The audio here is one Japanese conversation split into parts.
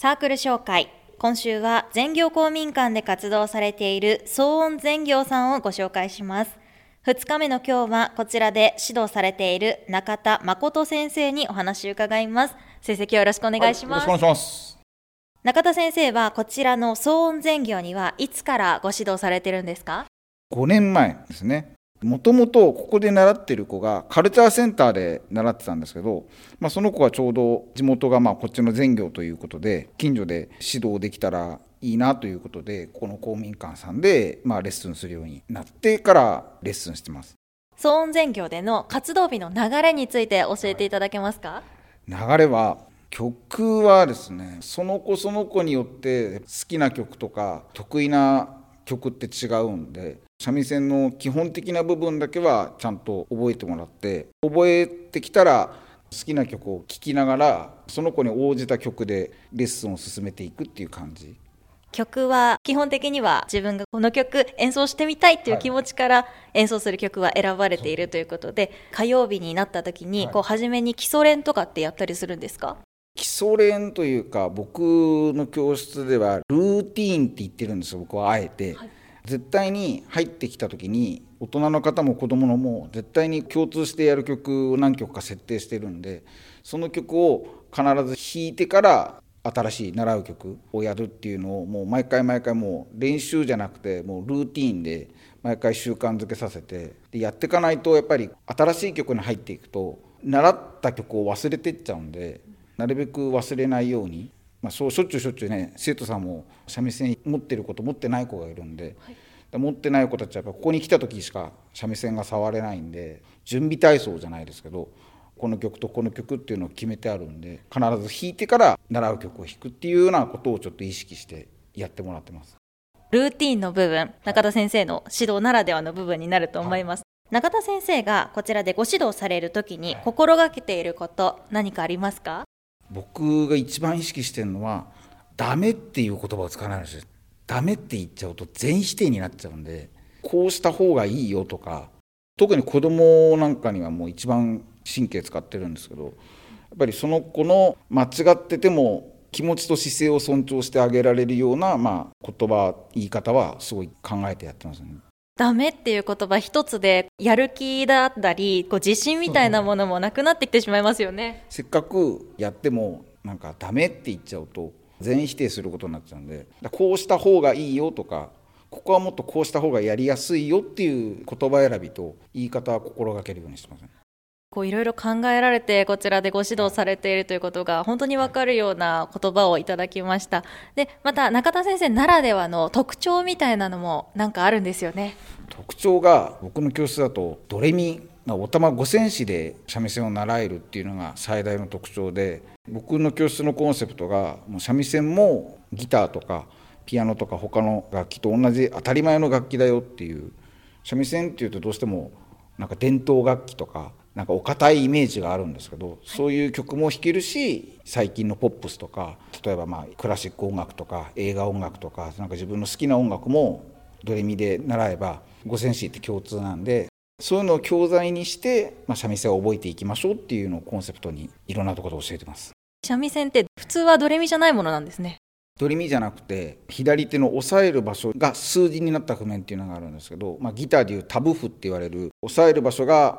サークル紹介。今週は全業公民館で活動されている騒音全業さんをご紹介します。2日目の今日はこちらで指導されている中田誠先生にお話を伺います。先生、今日よろしくお願いします。 よろしくお願いします。 中田先生はこちらの騒音全業にはいつからご指導されてるんですか 5年前ですね。もともとここで習ってる子がカルチャーセンターで習ってたんですけど、その子はちょうど地元がこっちの全業ということで、近所で指導できたらいいなということで、ここの公民館さんでレッスンするようになってからレッスンしてます。 騒音全業での活動日の流れについて教えていただけますか？ 流れは、曲はですね、その子その子によって好きな曲とか得意な曲って違うんで、三味線の基本的な部分だけはちゃんと覚えてもらって、覚えてきたら好きな曲を聴きながら、その子に応じた曲でレッスンを進めていくっていう感じ。 曲は基本的には自分がこの曲演奏してみたいっていう気持ちから演奏する曲は選ばれているということで、火曜日になった時に初めに基礎練とかってやったりするんですか？ 基礎練というか、僕の教室ではルーティーンって言ってるんですよ。僕はあえて、絶対に入ってきた時に大人の方も子供のも絶対に共通してやる曲を何曲か設定してるんで、その曲を必ず弾いてから新しい習う曲をやるっていうのをもう毎回もう練習じゃなくてもうルーティーンで毎回習慣づけさせて、でやっていかないと、やっぱり新しい曲に入っていくと習った曲を忘れてっちゃうんで、なるべく忘れないように、そうしょっちゅうね、生徒さんも三味線持ってる子と持ってない子がいるんで、持ってない子たちはやっぱここに来た時しか三味線が触れないんで、準備体操じゃないですけど、この曲とこの曲っていうのを決めてあるんで、必ず弾いてから習う曲を弾くっていうようなことをちょっと意識してやってもらってます。 ルーティーンの部分、中田先生の指導ならではの部分になると思います。中田先生がこちらでご指導されるときに心がけていること何かありますか？ 僕が一番意識してるのは、ダメっていう言葉を使わないんですよ。ダメって言っちゃうと全否定になっちゃうんで、こうした方がいいよとか、特に子供なんかにはもう一番神経使ってるんですけど、やっぱりその子の間違ってても気持ちと姿勢を尊重してあげられるような、言葉言い方はすごい考えてやってますね。 ダメっていう言葉一つでやる気だったり自信みたいなものもなくなってきてしまいますよね。 せっかくやってもダメって言っちゃうと全否定することになっちゃうんで、こうした方がいいよとか、ここはもっとこうした方がやりやすいよっていう言葉選びと言い方は心がけるようにしてますね。 いろいろ考えられてこちらでご指導されているということが本当に分かるような言葉をいただきました。で、また中田先生ならではの特徴みたいなのもなんかあるんですよね。 特徴が、僕の教室だとドレミ、おたま五線紙で三味線を習えるっていうのが最大の特徴で、僕の教室のコンセプトがもう三味線もギターとかピアノとか他の楽器と同じ当たり前の楽器だよっていう。三味線っていうとどうしても伝統楽器とかお堅いイメージがあるんですけど、そういう曲も弾けるし、最近のポップスとか、例えばクラシック音楽とか映画音楽とか、自分の好きな音楽もドレミで習えば五線紙って共通なんで、そういうのを教材にして、三味線を覚えていきましょうっていうのをコンセプトにいろんなところで教えてます。 三味線って普通はドレミじゃないものなんですね。 ドレミじゃなくて、左手の押さえる場所が数字になった譜面っていうのがあるんですけど、ギターでいうタブ譜って言われる押さえる場所が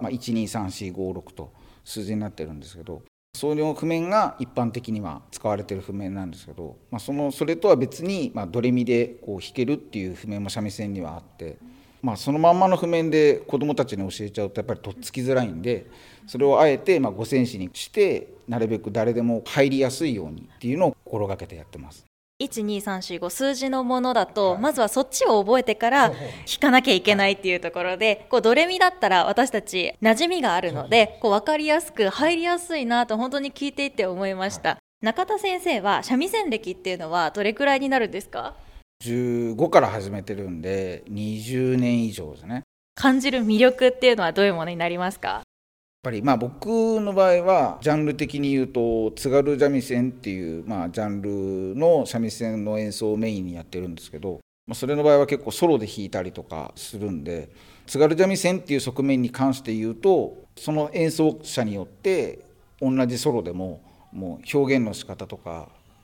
12345と数字になってるんですけど、その譜面が一般的には使われてる譜面なんですけど、それとは別にドレミで弾けるっていう譜面も三味線にはあって、そのまんまの譜面で子どもたちに教えちゃうとやっぱりとっつきづらいんで、それをあえて五線紙にしてなるべく誰でも入りやすいようにっていうのを心がけてやってます。 12345数字のものだと、まずはそっちを覚えてから弾かなきゃいけないっていうところで、ドレミだったら私たち馴染みがあるので分かりやすく入りやすいなと本当に聞いていて思いました。中田先生は三味線歴っていうのはどれくらいになるんですか ？15から始めてるんで20年以上ですね。 感じる魅力っていうのはどういうものになりますか？ やっぱり僕の場合はジャンル的に言うと津軽三味線っていうジャンルの三味線の演奏をメインにやってるんですけど、それの場合は結構ソロで弾いたりとかするんで、津軽三味線っていう側面に関して言うと、その演奏者によって同じソロでももう表現の仕方とか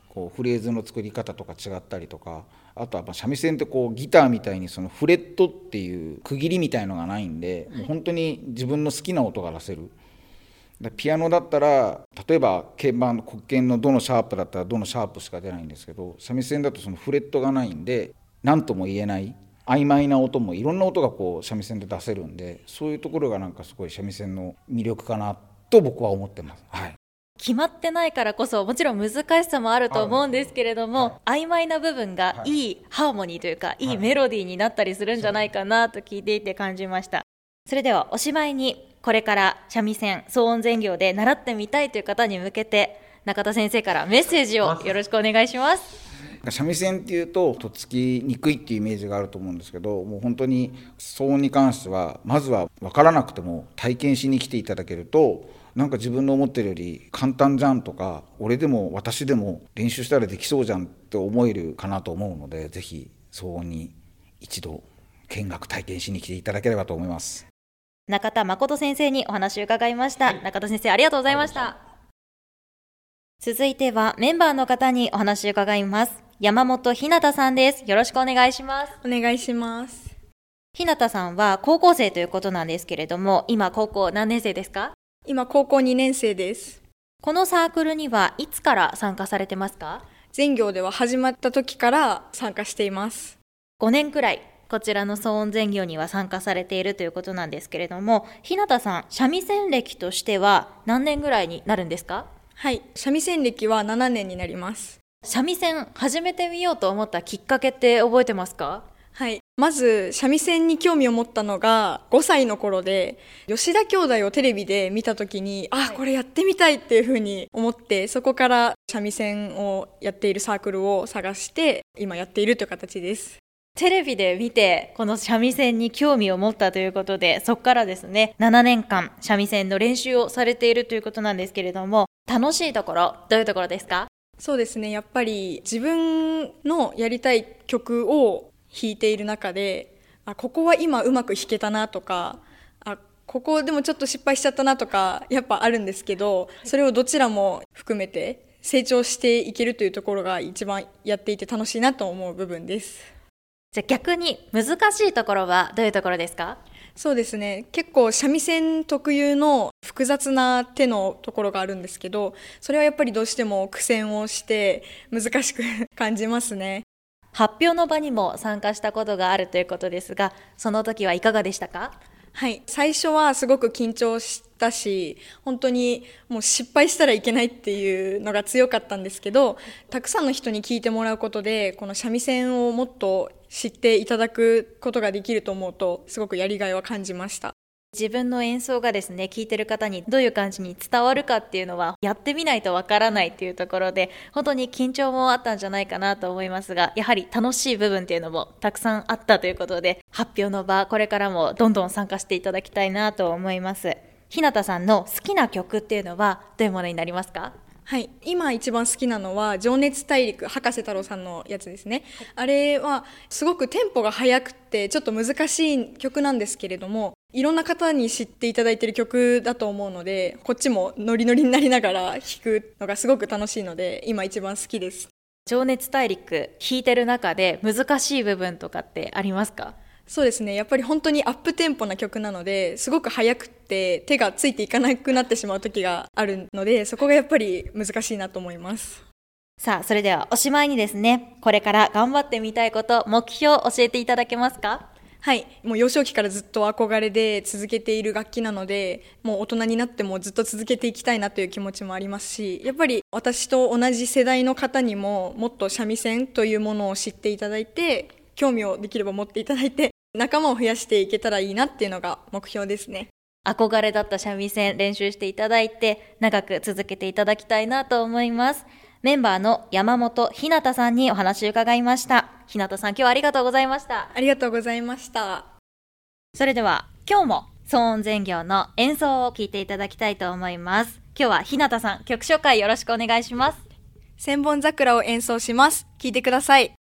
こうフレーズの作り方とか違ったりとか、あとは三味線ってこうギターみたいにそのフレットっていう区切りみたいのがないんで、もう本当に自分の好きな音が出せる。ピアノだったら例えば鍵盤の黒鍵のどのシャープだったらどのシャープしか出ないんですけど、三味線だとそのフレットがないんで何とも言えない曖昧な音もいろんな音がこう三味線で出せるんで、そういうところがなんかすごい三味線の魅力かなと僕は思ってます。はい、 決まってないからこそもちろん難しさもあると思うんですけれども、曖昧な部分がいいハーモニーというか、いいメロディーになったりするんじゃないかなと聞いていて感じました。それではおしまいに、これから三味線騒音全業で習ってみたいという方に向けて中田先生からメッセージをよろしくお願いします。 三味線っていうととっつきにくいっていうイメージがあると思うんですけど、もう本当に騒音に関してはまずは分からなくても体験しに来ていただけると、なんか自分の思ってるより簡単じゃんとか、俺でも私でも練習したらできそうじゃんって思えるかなと思うので、ぜひ騒音に一度見学体験しに来ていただければと思います。 中田誠先生にお話を伺いました。中田先生、ありがとうございました。続いてはメンバーの方にお話を伺います。山本ひなたさんです。よろしくお願いします。 お願いします。 ひなたさんは高校生ということなんですけれども、今高校何年生ですか？ 今高校2年生です。 このサークルにはいつから参加されてますか？ 全業では始まった時から参加しています。 5年くらいこちらの騒音全業には参加されているということなんですけれども、日向さん、三味線歴としては何年ぐらいになるんですか？ はい、三味線歴は7年になります。 三味線始めてみようと思ったきっかけって覚えてますか？ はい、まず三味線に興味を持ったのが5歳の頃で、吉田兄弟をテレビで見た時に、これやってみたいっていうふうに思って、そこから三味線をやっているサークルを探して今やっているという形です。 テレビで見てこの三味線に興味を持ったということで、そこからですね7年間三味線の練習をされているということなんですけれども、楽しいところどういうところですか？ そうですね、やっぱり自分のやりたい曲を弾いている中で、ここは今うまく弾けたなとか、ここでもちょっと失敗しちゃったなとかやっぱあるんですけど、それをどちらも含めて成長していけるというところが一番やっていて楽しいなと思う部分です。 じゃあ逆に難しいところはどういうところですか？ そうですね、結構三味線特有の複雑な手のところがあるんですけど、それはやっぱりどうしても苦戦をして難しく感じますね。 発表の場にも参加したことがあるということですが、その時はいかがでしたか？ はい、最初はすごく緊張したし、本当にもう失敗したらいけないっていうのが強かったんですけど、たくさんの人に聞いてもらうことでこの三味線をもっと知っていただくことができると思うと、すごくやりがいは感じました。 自分の演奏がですね、聴いてる方にどういう感じに伝わるかっていうのはやってみないとわからないっていうところで、本当に緊張もあったんじゃないかなと思いますが、やはり楽しい部分っていうのもたくさんあったということで、発表の場これからもどんどん参加していただきたいなと思います。日向さんの好きな曲っていうのはどういうものになりますか？ はい、今一番好きなのは情熱大陸、葉加瀬太郎さんのやつですね。あれはすごくテンポが速くてちょっと難しい曲なんですけれども、いろんな方に知っていただいている曲だと思うので、こっちもノリノリになりながら弾くのがすごく楽しいので今一番好きです。 情熱大陸弾いてる中で難しい部分とかってありますか？ そうですね、やっぱり本当にアップテンポな曲なので、すごく速くて手がついていかなくなってしまう時があるので、そこがやっぱり難しいなと思います。 さあ、それではおしまいにですね、これから頑張ってみたいこと、目標を教えていただけますか？ はい、もう幼少期からずっと憧れで続けている楽器なので、もう大人になってもずっと続けていきたいなという気持ちもありますし、やっぱり私と同じ世代の方にももっと三味線というものを知っていただいて、興味をできれば持っていただいて、仲間を増やしていけたらいいなっていうのが目標ですね。 憧れだった三味線練習していただいて、長く続けていただきたいなと思います。メンバーの山本ひなたさんにお話を伺いました。ひなたさん、今日はありがとうございました。 ありがとうございました。 それでは今日も騒音全業の演奏を聴いていただきたいと思います。今日はひなたさん、曲紹介よろしくお願いします。 千本桜を演奏します。聴いてください。